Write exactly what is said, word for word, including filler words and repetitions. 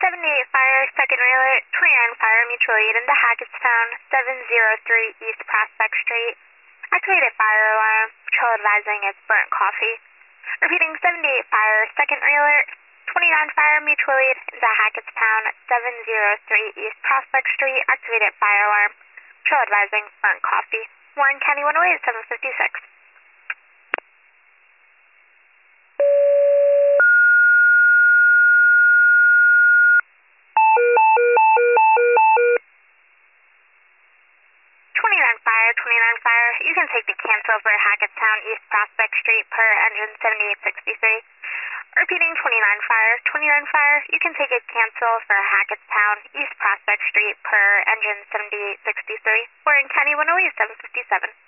seventy-eight Fire, second alert, twenty-nine Fire, mutual aid into Hackettstown, seven oh three East Prospect Street. Activated fire alarm, patrol advising it's burnt coffee. Repeating, seventy-eight Fire, second alert, twenty-nine Fire, mutual aid into Hackettstown, seven oh three East Prospect Street. Activated fire alarm, patrol advising burnt coffee. Warren County one oh eight, seven fifty-six. twenty-nine Fire, twenty-nine Fire, you can take the cancel for Hackettstown, East Prospect Street per engine seventy-eight sixty-three. Repeating, twenty-nine Fire, twenty-nine Fire, you can take a cancel for Hackettstown, East Prospect Street per engine seventy-eight sixty-three. We're in County one oh eight, seven fifty-seven.